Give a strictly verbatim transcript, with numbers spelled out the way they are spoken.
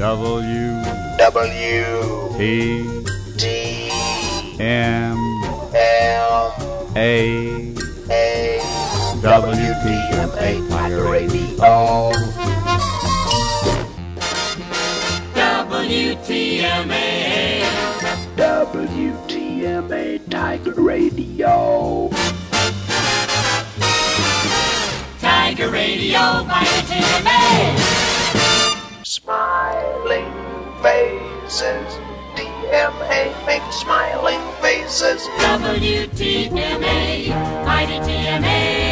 W W T T M M A A W T M A Tiger Radio. W T M A W T M A Tiger Radio. Tiger Radio by the T M A. Smiling faces. D M A makes smiling faces. W T M A by the T M A.